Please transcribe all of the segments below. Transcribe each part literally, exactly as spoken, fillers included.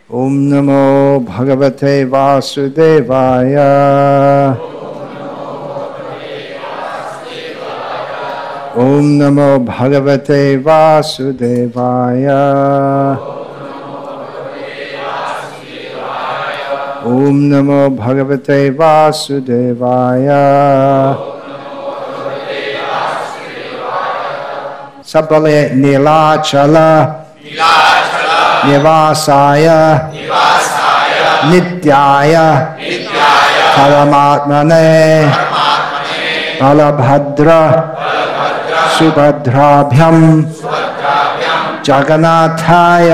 ओम नमो भगवते वासुदेवाय। ओम नमो भगवते वासुदेवाय। ओम नमो भगवते वासुदेवाय। सब बोले नीलाचल निवासाय नित्याय परमात्मने बलभद्र सुभद्राभ्यं जगन्नाथाय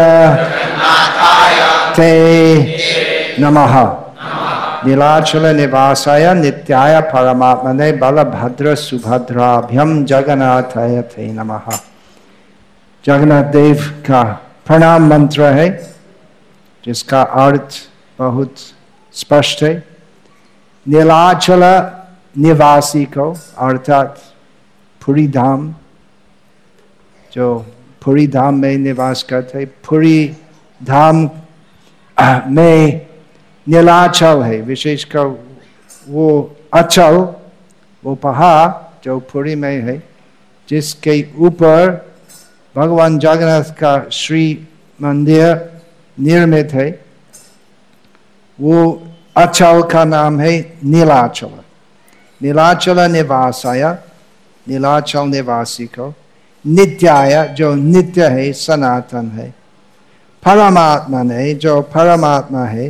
ते नमः। नीलाचल निवासाय नित्याय परमात्मने बलभद्र सुभद्राभ्यं जगन्नाथाय ते नमः। जगन्नाथ देव का प्रणाम मंत्र है जिसका अर्थ बहुत स्पष्ट है। नीलाचल निवासी को अर्थात पुरी धाम, जो पुरी धाम में निवास करते, पुरी धाम में नीलाचल है, विशेषकर वो अचल, वो पहाड़ जो पुरी में है, जिसके ऊपर भगवान जगन्नाथ का श्री मंदिर निर्मित है। वो अचल का नाम है नीलाचल। नीलाचल निवासाय, नीलाचल निवासी को, नित्याय जो नित्य है, सनातन है, परमात्मा ने जो परमात्मा है,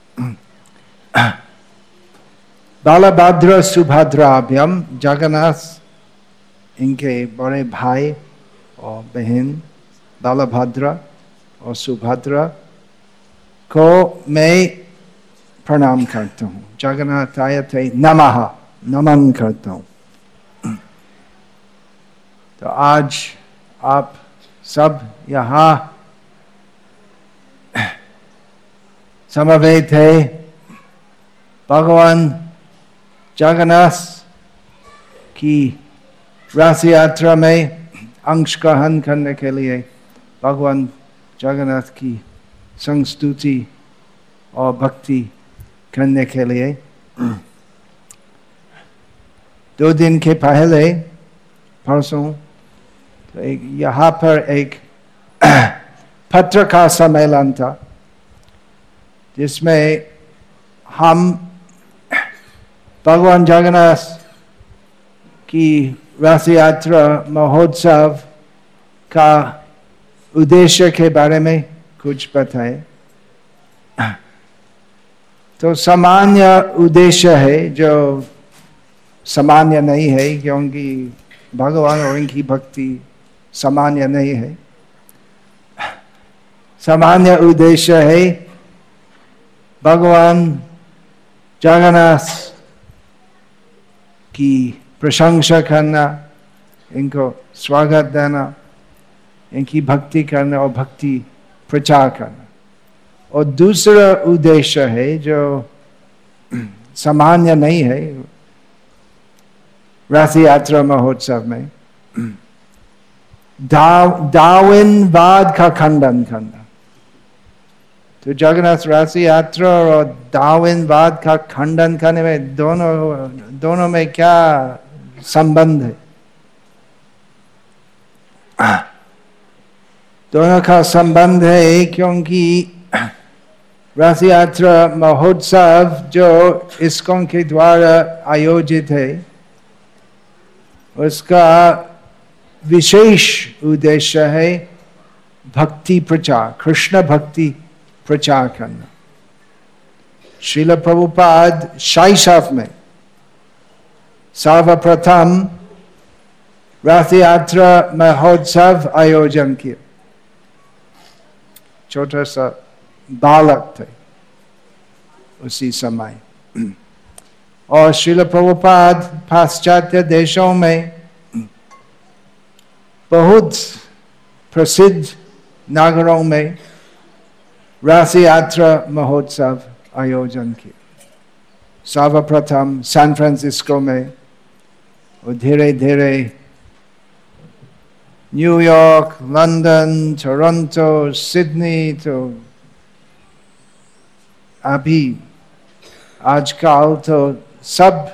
बलभद्र सुभद्राभ्यम जगन्नाथ इनके बड़े भाई और बहन बलभद्र और सुभद्रा को मैं प्रणाम करता हूँ। जगन्नाथाय ते नमः, नमन करता हूँ। तो आज आप सब यहाँ समवेत है भगवान जगन्नाथ की रथ यात्रा में अंश ग्रहण करने के लिए, भगवान जगन्नाथ की संस्तुति और भक्ति करने के लिए। दो दिन के पहले परसों तो एक यहाँ पर एक पत्रकार सम्मेलन था जिसमें हम भगवान जगन्नाथ की रथ यात्रा महोत्सव का उद्देश्य के बारे में कुछ बताए। तो सामान्य उद्देश्य है जो सामान्य नहीं है, क्योंकि भगवान और इनकी भक्ति सामान्य नहीं है। सामान्य उद्देश्य है भगवान जगन्नाथ की प्रशंसा करना, इनको स्वागत देना, इनकी भक्ति करना और भक्ति प्रचार करना। और दूसरा उद्देश्य है जो सामान्य नहीं है रथ यात्रा महोत्सव में, डार्विनवाद का खंडन करना। तो जगन्नाथ रथ यात्रा और डार्विनवाद का खंडन करने में दोनों दोनों में क्या संबंध है? दोनों का संबंध है क्योंकि रथ यात्रा महोत्सव जो इस्कॉन के द्वारा आयोजित है, उसका विशेष उद्देश्य है भक्ति प्रचार, कृष्ण भक्ति प्रचार करना। श्रील प्रभुपाद शैशव में सर्वप्रथम रथ यात्रा महोत्सव आयोजन किया। छोटा सा बालक थे उसी समय, और श्रील प्रभुपाद पाश्चात्य देशों में बहुत प्रसिद्ध नगरों में रथ यात्रा महोत्सव आयोजन किया। सर्वप्रथम सैन फ्रांसिस्को में, और धीरे धीरे न्यूयॉर्क, लंदन, टोरंटो, सिडनी, तो अभी आजकल तो सब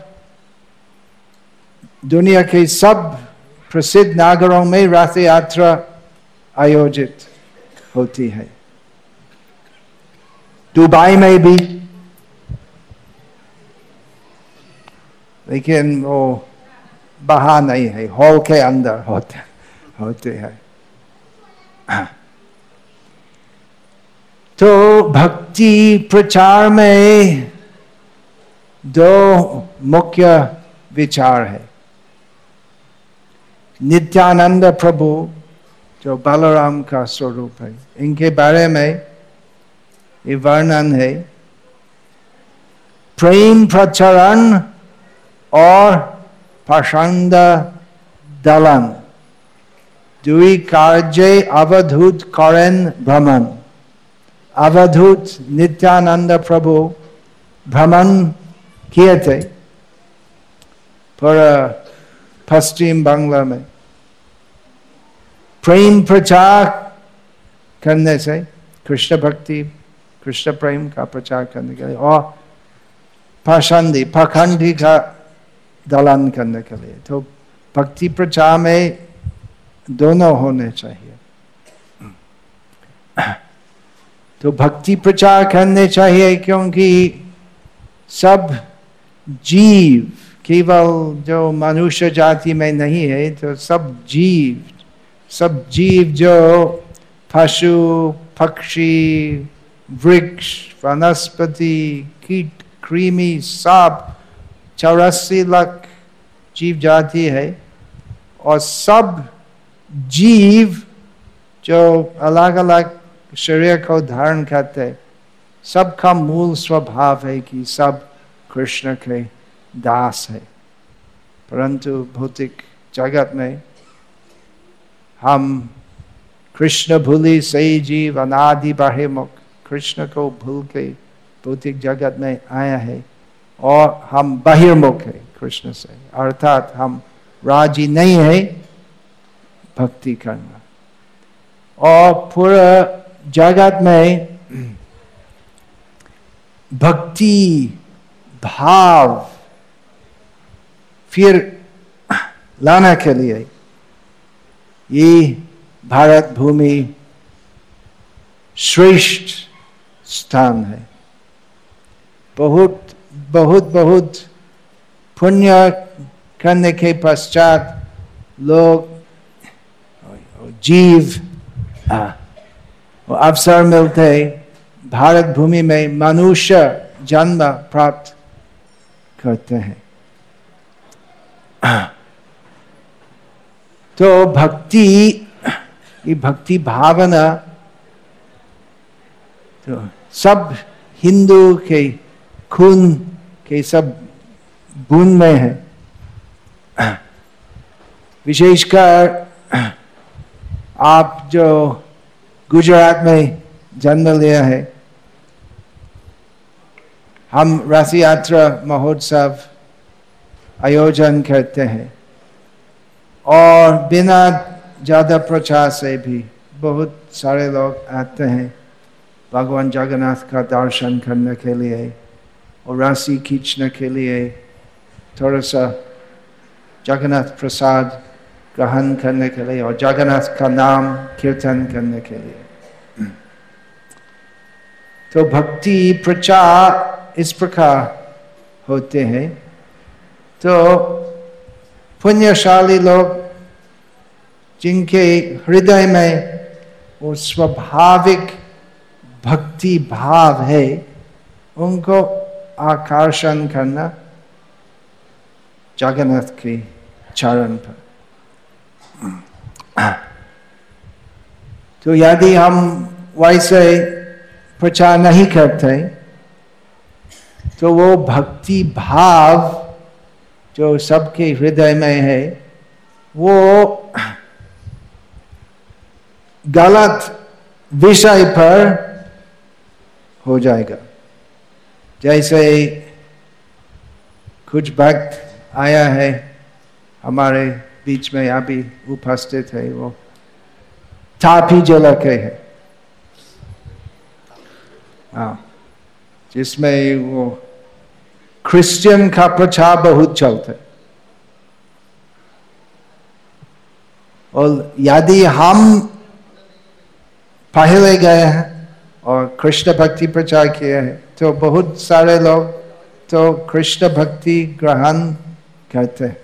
दुनिया के सब प्रसिद्ध नगरों में रथ यात्रा आयोजित होती है। दुबई में भी, लेकिन वो बाहर नहीं है, हॉल के अंदर होते होते हैं। तो भक्ति प्रचार में दो मुख्य विचार है। नित्यानंद प्रभु जो बलराम का स्वरूप है, इनके बारे में ये वर्णन है। प्रेम प्रचरण और पाषांड दलन दुई कार्य अवधूत करें भ्रमण। अवधूत नित्यानंद प्रभु भ्रमण किए थे पर पश्चिम बांग्ला में। प्रेम प्रचार करने से, कृष्ण भक्ति कृष्ण प्रेम का प्रचार करने के लिए, और पाषांडी पाखंडी का दलन करने के लिए। तो भक्ति प्रचार में दोनों होने चाहिए। तो भक्ति प्रचार करने चाहिए क्योंकि सब जीव, केवल जो मनुष्य जाति में नहीं है, तो सब जीव सब जीव जो पशु पक्षी वृक्ष वनस्पति कीट कृमि सब चौरासी लाख जीव जाति है, और सब जीव जो अलग अलग शरीर को धारण करते, सबका मूल स्वभाव है कि सब कृष्ण के दास है। परंतु भौतिक जगत में हम कृष्ण भूली से जीव अनादि बहिर्मुख, कृष्ण को भूल के भौतिक जगत में आया है, और हम बहिर्मुख है कृष्ण से, अर्थात हम राजी नहीं है भक्ति करना। और पूरा जगत में भक्ति भाव फिर लाने के लिए ये भारत भूमि श्रेष्ठ स्थान है। बहुत बहुत बहुत पुण्य करने के पश्चात लोग जीव अवसर मिलते भारत भूमि में मनुष्य जन्म प्राप्त करते हैं। तो भक्ति, ये भक्ति भावना तो सब हिंदू के खून के सब बूंद में है। विशेषकर आप जो गुजरात में जन्म लिया है, हम रथ यात्रा महोत्सव आयोजन करते हैं, और बिना ज़्यादा प्रचार से भी बहुत सारे लोग आते हैं भगवान जगन्नाथ का दर्शन करने के लिए, और राशि खींचने के लिए, थोड़ा सा जगन्नाथ प्रसाद ग्रहण करने के लिए, और जगन्नाथ का नाम कीर्तन करने के लिए। तो भक्ति प्रचार इस प्रकार होते हैं। तो पुण्यशाली लोग जिनके हृदय में वो स्वाभाविक भक्ति भाव है, उनको आकर्षण करना जगन्नाथ के चरण पर। तो यदि हम वैसे प्रचार नहीं करते, तो वो भक्ति भाव जो सबके हृदय में है, वो गलत विषय पर हो जाएगा। जैसे कुछ भक्त आया है हमारे बीच में, अभी उपस्थित है, वो तापी जिला के है। हाँ, जिसमें वो क्रिश्चियन का प्रचार बहुत चलता है। और यदि हम पहले गए हैं और कृष्ण भक्ति प्रचार किए हैं तो बहुत सारे लोग तो कृष्ण भक्ति ग्रहण करते हैं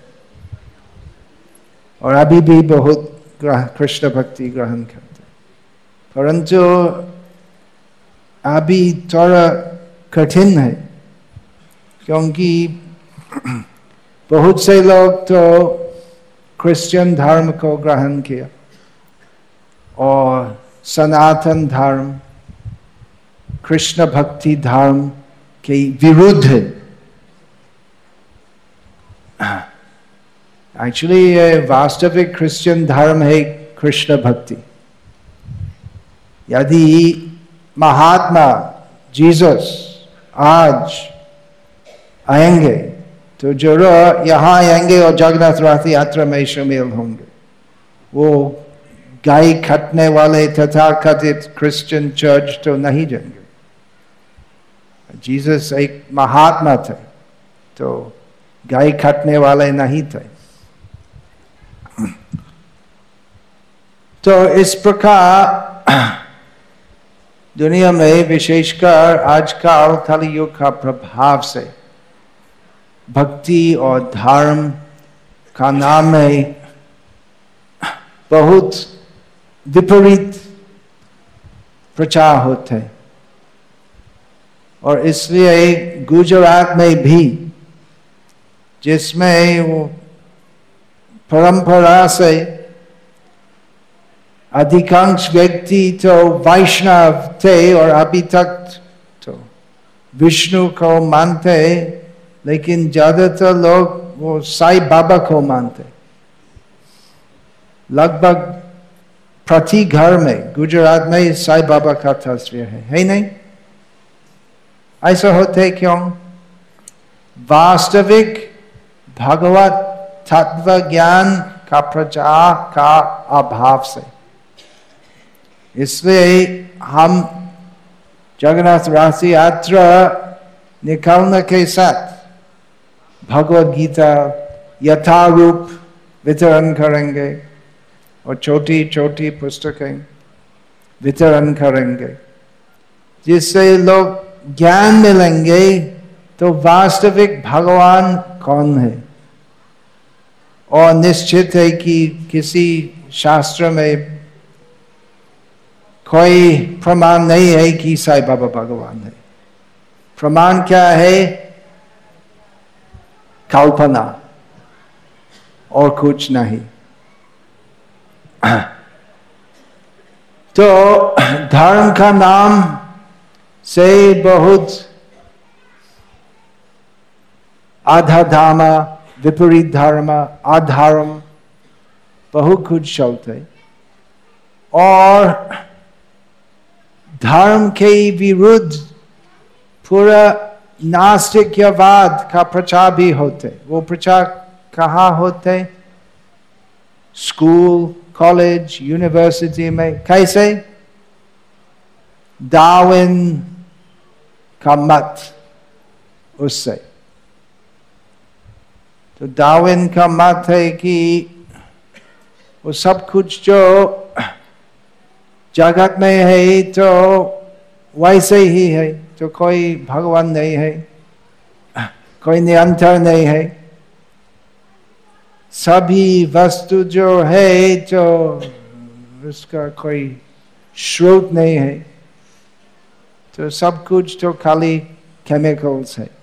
और अभी भी बहुत कृष्ण भक्ति ग्रहण करते हैं, परंतु अभी थोड़ा कठिन है क्योंकि बहुत से लोग तो क्रिश्चियन धर्म को ग्रहण किया और सनातन धर्म कृष्ण भक्ति धर्म के विरुद्ध है। एक्चुअली ये वास्तविक क्रिश्चियन धर्म है कृष्ण भक्ति। यदि महात्मा जीसस आज आएंगे तो जरूर यहाँ आएंगे और जगन्नाथ रथ यात्रा में शामिल होंगे। वो गाय काटने वाले तथा कथित क्रिश्चियन चर्च तो नहीं जाएंगे। जीसस एक महात्मा थे तो गाय काटने वाले नहीं थे। तो इस प्रकार दुनिया में विशेषकर आजकल कलि युग का प्रभाव से भक्ति और धर्म का नाम में बहुत विपरीत प्रचार होते हैं और इसलिए गुजरात में भी जिसमें वो परंपरा से अधिकांश व्यक्ति तो वैष्णव थे और अभी तक तो विष्णु को मानते, लेकिन ज्यादातर लोग वो साईं बाबा को मानते। लगभग प्रति घर में गुजरात में साईं बाबा का तस्वीर है, है नहीं? ऐसा होते क्यों? वास्तविक भगवत तत्व ज्ञान का प्रचार का अभाव से। इसलिए हम जगन्नाथ रथ यात्रा निकालने के साथ भगवद गीता यथारूप वितरण करेंगे और छोटी छोटी पुस्तकें वितरण करेंगे, जिससे लोग ज्ञान मिलेंगे तो वास्तविक भगवान कौन है। और निश्चित है कि किसी शास्त्र में कोई प्रमाण नहीं है कि साईं बाबा भगवान है। प्रमाण क्या है? कल्पना और कुछ नहीं। तो धर्म का नाम से बहुत आधा धर्म, विपरीत धर्म, अधर्म बहुत कुछ चलते और धर्म के विरुद्ध पूरा नास्तिकवाद का प्रचार भी होते। वो प्रचार कहाँ होते? स्कूल, कॉलेज, यूनिवर्सिटी में। कैसे? डार्विन का मत उससे। तो डार्विन का मत है कि वो सब कुछ जो जगत में है तो वैसे ही है, तो कोई भगवान नहीं है, कोई निरंतर नहीं है। सभी वस्तु जो है तो उसका कोई स्रोत नहीं है, तो सब कुछ तो खाली केमिकल्स है।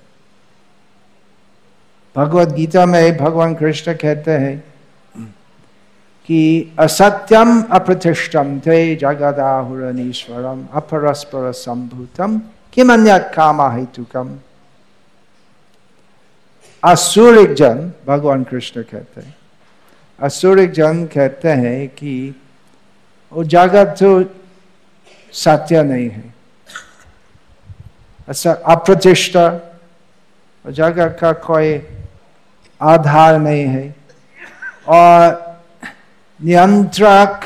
भगवद गीता में भगवान कृष्ण कहते हैं कि असत्यम अप्रतिष्ठम ते जगदाहुरनीश्वरम अपरस्पर संभूतम किमन्यत् कामा हेतुकम। असुरिक जन, भगवान कृष्ण कहते हैं, असुरिक जन कहते हैं कि वो जगत तो सत्य नहीं है, अप्रतिष्ठा, जगत का कोई आधार नहीं है और नियंत्रक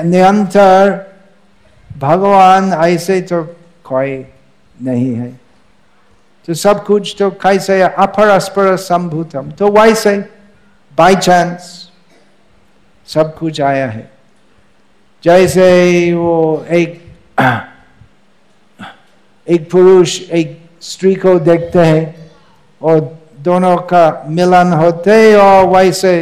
नियंत्र भगवान ऐसे तो कोई नहीं है। तो सब कुछ तो कैसे अपरस्पर संभूतम, तो वैसे बाय चांस सब कुछ आया है। जैसे वो एक एक पुरुष एक स्त्री को देखते हैं और दोनों का मिलन होते और वैसे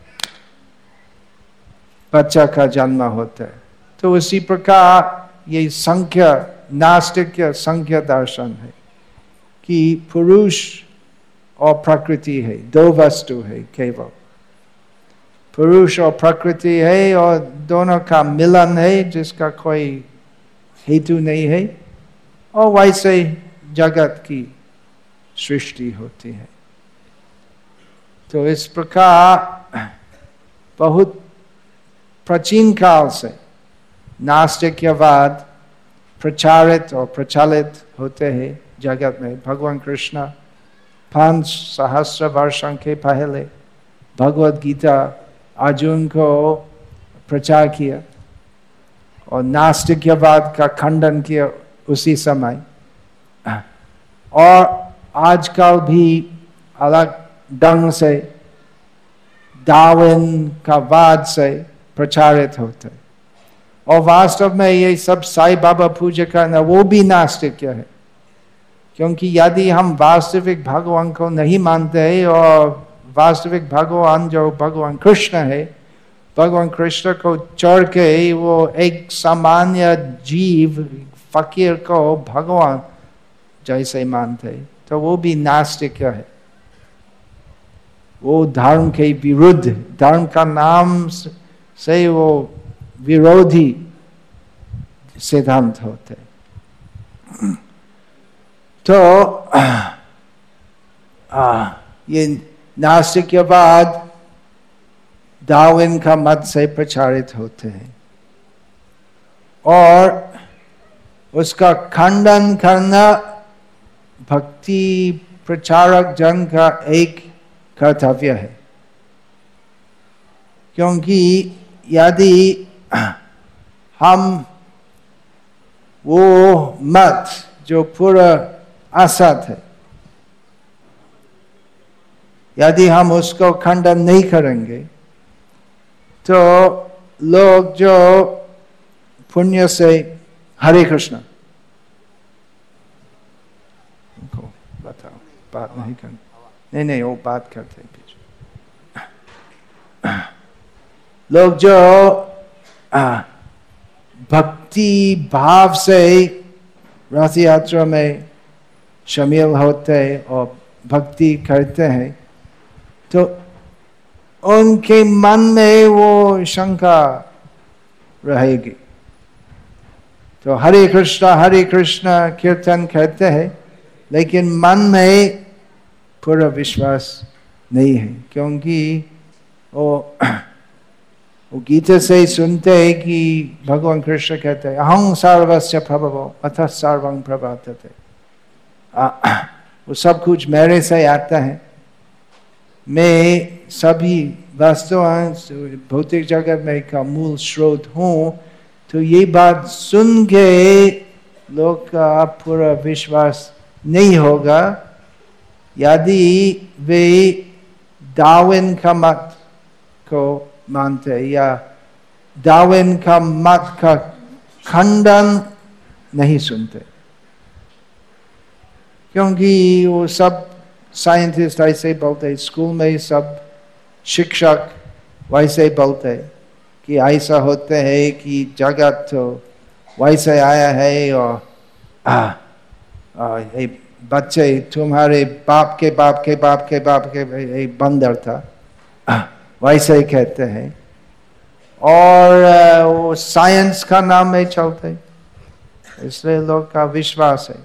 बच्चा का जन्म होता है। तो उसी प्रकार ये संख्या नास्तिक संख्या दर्शन है कि पुरुष और प्रकृति है, दो वस्तु है केवल, पुरुष और प्रकृति है और दोनों का मिलन है जिसका कोई हेतु नहीं है, और वैसे जगत की सृष्टि होती है। तो इस प्रकार बहुत प्राचीन काल से नास्तिकवाद प्रचारित और प्रचलित होते हैं जगत में। भगवान कृष्ण पांच सहस्र वर्षों के पहले भगवद गीता अर्जुन को प्रचार किया और नास्तिकवाद का खंडन किया उसी समय। और आजकल भी अलग ढंग से डार्विन का वाद से प्रचारित होता है। और वास्तव में ये सब साईं बाबा पूजा करना वो भी नास्तिक है, क्योंकि यदि हम वास्तविक भगवान को नहीं मानते हैं और वास्तविक भगवान जो भगवान कृष्ण है, भगवान कृष्ण को छोड़ के वो एक सामान्य जीव फकीर को भगवान जैसे मानते, तो वो भी नास्तिक है। वो धर्म के विरुद्ध, धर्म का नाम से वो विरोधी सिद्धांत होते। तो आ, ये नास्तिकवाद डार्विन का मत से प्रचारित होते हैं और उसका खंडन करना भक्ति प्रचारक जन का एक कर्तव्य है। क्योंकि यदि हम वो मत जो पूरा असत है, यदि हम उसको खंडन नहीं करेंगे तो लोग जो पुण्य से हरे कृष्ण बताओ, बात नहीं कर, नहीं नहीं वो बात करते बीच। लोग जो भक्ति भाव से रथ यात्रा में शामिल होते और भक्ति करते हैं, तो उनके मन में वो शंका रहेगी। तो हरे कृष्णा हरे कृष्णा कीर्तन करते हैं, लेकिन मन में पूरा विश्वास नहीं है, क्योंकि वो वो गीता से सुनते हैं कि भगवान कृष्ण कहते हैं अहं सर्वस्य प्रभवो अतः सर्वं प्रवर्तते, वो सब कुछ मेरे से आता है, मैं सभी वस्तुओं भौतिक जगत में का मूल स्रोत हूँ। तो ये बात सुन के लोग का पूरा विश्वास नहीं होगा यदि वे डार्विन का मत को मानते या डार्विन का मत का खंडन नहीं सुनते, क्योंकि वो सब साइंटिस्ट ऐसे बोलते, स्कूल में सब शिक्षक वैसे बोलते कि ऐसा होते है कि जगत तो वैसे आया है और आ, आ, ये बच्चे तुम्हारे बाप के बाप के बाप के बाप के एक बंदर था, आ, वैसे ही कहते हैं। और आ, वो साइंस का नाम में चलते, इसलिए लोग का विश्वास है।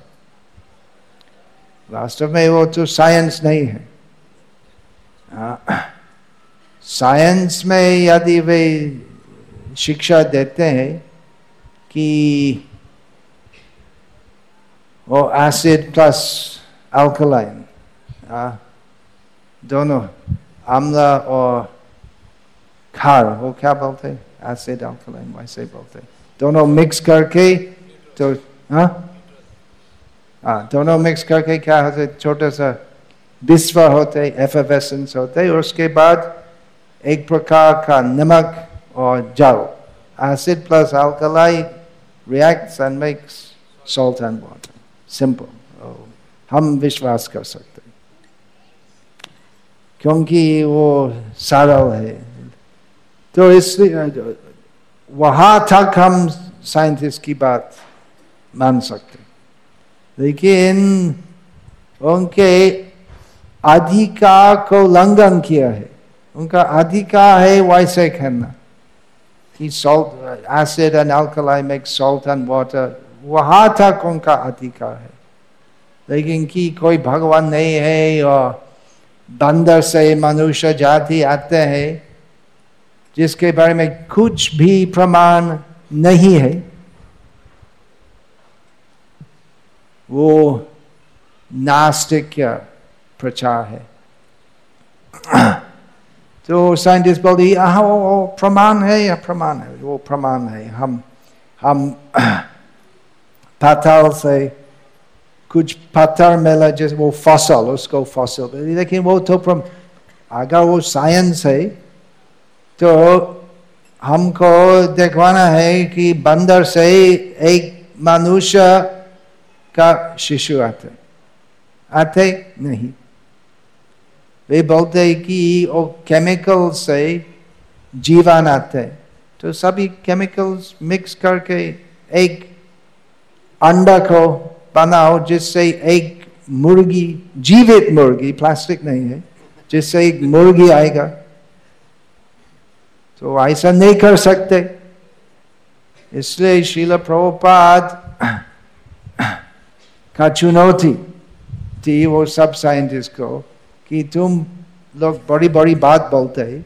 वास्तव में वो तो साइंस नहीं है। साइंस में यदि वे शिक्षा देते हैं कि वो एसिड प्लस अल्कलाइन दोनों अम्ल और क्षार, वो क्या बोलते हैं, एसिड अल्कलाइन वैसे बोलते हैं, दोनों मिक्स करके तो हाँ हाँ, दोनों मिक्स करके क्या होते, छोटा सा विश्व होते, एफेवेसेंस होते, और उसके बाद एक प्रकार का नमक और जल, acid plus alkali reacts and makes salt and water. Simple. हम विश्वास कर सकते हैं क्योंकि वो सरल है। तो इसलिए वहां तक हम साइंटिस्ट की बात मान सकते, लेकिन उनके अधिकार को उल्लंघन किया है। उनका अधिकार है वैसे कहना कि salt, acid and alkali make salt and water, वहां तक उनका अधिकार है। लेकिन कि कोई भगवान नहीं है और बंदर से मनुष्य जाति आते हैं जिसके बारे में कुछ भी प्रमाण नहीं है, वो नास्तिक प्रचार है। तो साइंटिस्ट बोलते हैं वो प्रमाण है या प्रमाण है, वो प्रमाण है। हम हम पाताल से कुछ पत्थर मिला जैसे वो फॉसिल, उसको फॉसिल, लेकिन वो तो अगर वो साइंस है तो हमको दिखवाना है कि बंदर से एक मनुष्य का शिशु आते आते नहीं। वे बोलते हैं कि वो केमिकल से जीवन आते, तो सभी केमिकल्स मिक्स करके एक अंडा को बनाओ जिससे एक मुर्गी, जीवित मुर्गी, प्लास्टिक नहीं है, जिससे एक मुर्गी आएगा। तो ऐसा नहीं कर सकते। इसलिए श्रील प्रभुपाद का चुनौती थी वो सब साइंटिस्ट को कि तुम लोग बड़ी बड़ी बात बोलते हैं,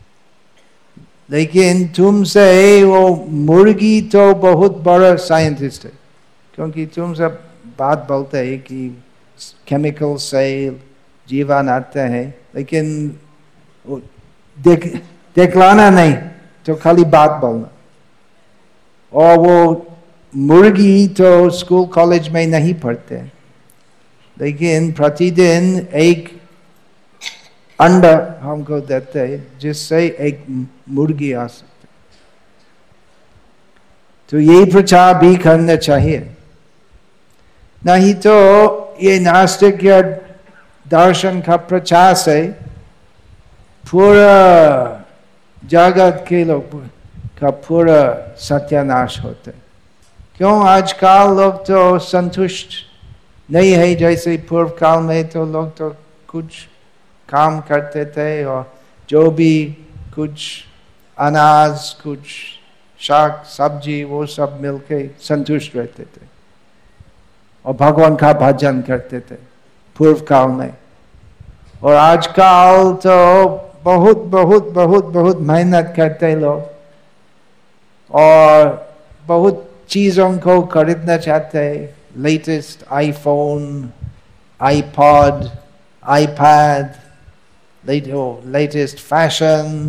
लेकिन तुमसे वो मुर्गी तो बहुत बड़ा साइंटिस्ट है, क्योंकि तुम सब बात बोलते हैं कि केमिकल से जीवन आते हैं, लेकिन देख दिखलाना नहीं, तो खाली बात बोलना। और वो मुर्गी तो स्कूल कॉलेज में नहीं पढ़ते, लेकिन प्रतिदिन एक अंडा हमको देते हैं जिससे एक मुर्गी आ सकती। तो यही प्रचार भी करना चाहिए, नहीं तो ये नास्तिक या दर्शन का प्रचार से पूरा जगत के लोग का पूरा सत्यानाश होते। क्यों आजकल लोग तो संतुष्ट नहीं है, जैसे पूर्व काल में तो लोग तो कुछ काम करते थे और जो भी कुछ अनाज, कुछ शाक सब्जी, वो सब मिलके संतुष्ट रहते थे और भगवान का भजन करते थे पूर्व काल में। और आजकल तो बहुत बहुत बहुत बहुत मेहनत करते लोग और बहुत चीजों को खरीदना चाहते हैं, latest iPhone, iPod, iPad, latest fashion,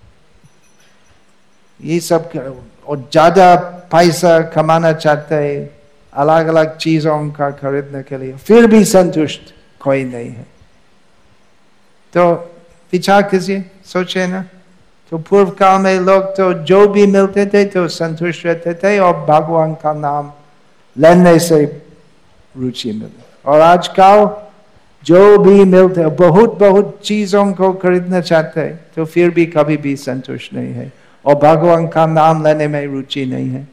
ये सब, और ज्यादा पैसा कमाना चाहते हैं अलग अलग चीजों का खरीदने के लिए, फिर भी संतुष्ट कोई नहीं है। तो विचार कीजिए, सोचे ना। तो पूर्व काल में लोग तो जो भी मिलते थे तो संतुष्ट रहते थे और भगवान का नाम लेने से रुचि मिली। और आजकल जो भी मिलते, बहुत बहुत चीजों को खरीदना चाहते हैं तो फिर भी कभी भी संतुष्ट नहीं है और भगवान का नाम लेने में रुचि नहीं है।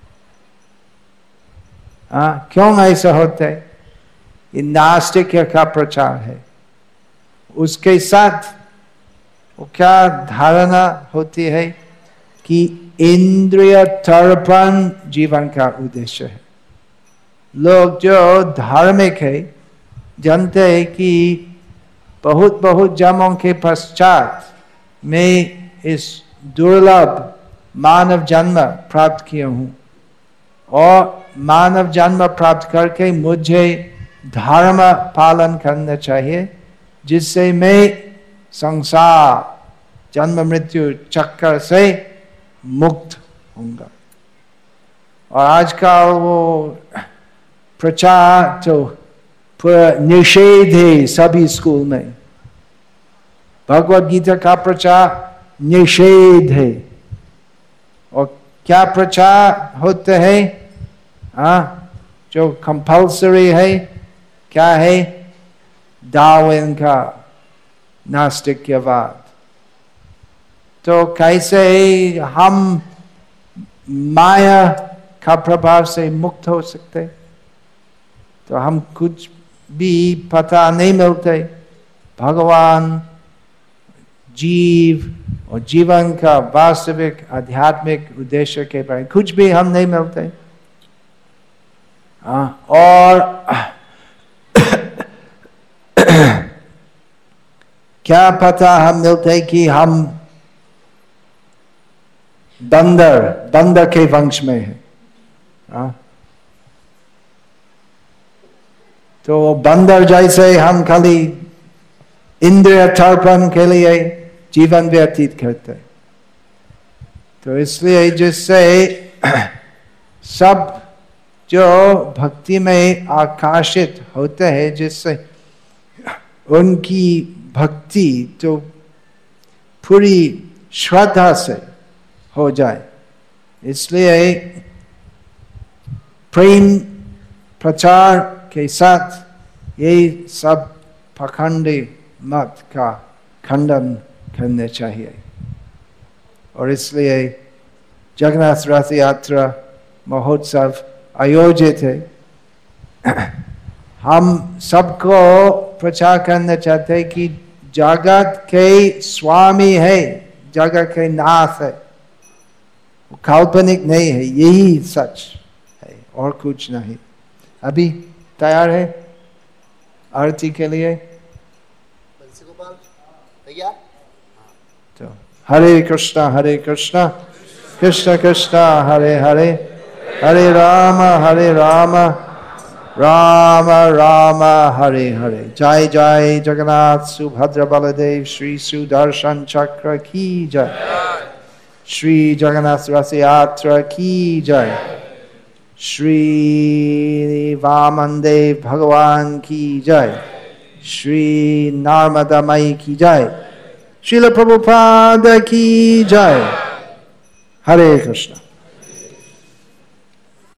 हाँ, क्यों ऐसा होता है? ये नास्तिक का प्रचार है। उसके साथ वो क्या धारणा होती है कि इंद्रिय तर्पण जीवन का उद्देश्य है। लोग जो धार्मिक है जानते हैं कि बहुत बहुत जन्मों के पश्चात मैं इस दुर्लभ मानव जन्म प्राप्त किया हूँ और मानव जन्म प्राप्त करके मुझे धर्म पालन करना चाहिए जिससे मैं संसार जन्म मृत्यु चक्कर से मुक्त होऊंगा। और आजकल वो प्रचार तो पूरा निषेध है सभी स्कूल में। भगवत गीता का प्रचार निषेध है। और क्या प्रचार होते हैं? हाँ, जो कंपल्सरी है क्या है? डार्विन का नास्तिकवाद। तो कैसे हम माया का प्रभाव से मुक्त हो सकते? तो हम कुछ भी पता नहीं मिलते भगवान, जीव और जीवन का वास्तविक आध्यात्मिक उद्देश्य के बारे में कुछ भी हम नहीं मिलते। आ, और क्या पता हम मिलते कि हम बंदर बंदर के वंश में है। आ, तो बंदर जैसे हम खाली इंद्रिय तर्पण के लिए जीवन व्यतीत करते। तो इसलिए जिससे सब जो भक्ति में आकर्षित होते हैं, जिससे उनकी भक्ति तो पूरी श्रद्धा से हो जाए, इसलिए प्रेम प्रचार के साथ ये सब पाखंडी मत का खंडन करने चाहिए। और इसलिए जगन्नाथ रथ यात्रा महोत्सव आयोजित है। हम सबको प्रचार करना चाहते हैं कि जगत के स्वामी है, जगत के नाथ है, वो काल्पनिक नहीं है, यही सच है और कुछ नहीं। अभी तैयार है आरती के लिए? तैयार? तो हरे कृष्णा हरे कृष्णा कृष्ण कृष्ण हरे हरे, हरे राम हरे राम राम राम हरे हरे। जय जय जगन्नाथ सुभद्र बलदेव श्री सुदर्शन चक्र की जय। श्री जगन्नाथ रथ यात्रा की जय। श्री वामन देव भगवान की जय। श्री नर्मदा मई की जय। श्रील प्रभुपाद की जय। हरे कृष्ण।